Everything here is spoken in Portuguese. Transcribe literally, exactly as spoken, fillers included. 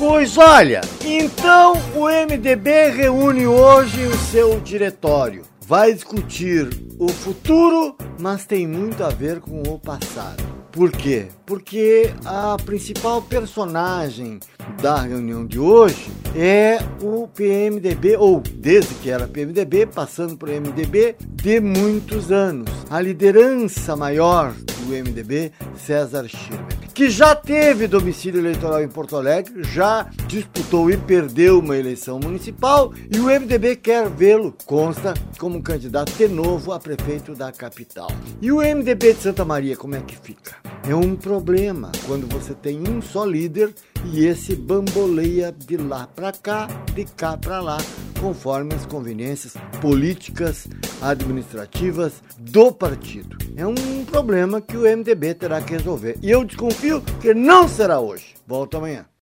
Pois olha, então o M D B reúne hoje o seu diretório. Vai discutir o futuro, mas tem muito a ver com o passado. Por quê? Porque a principal personagem da reunião de hoje é o P M D B, ou desde que era P M D B, passando por M D B de muitos anos. A liderança maior do M D B, César Schirmer, que já teve domicílio eleitoral em Porto Alegre, já disputou e perdeu uma eleição municipal, e o M D B quer vê-lo, consta, como candidato de novo a prefeito da capital. E o M D B de Santa Maria, como é que fica? É um problema quando você tem um só líder e esse bamboleia de lá para cá, de cá para lá, conforme as conveniências políticas, administrativas do partido. É um problema que o M D B terá que resolver. E eu desconfio que não será hoje. Volto amanhã.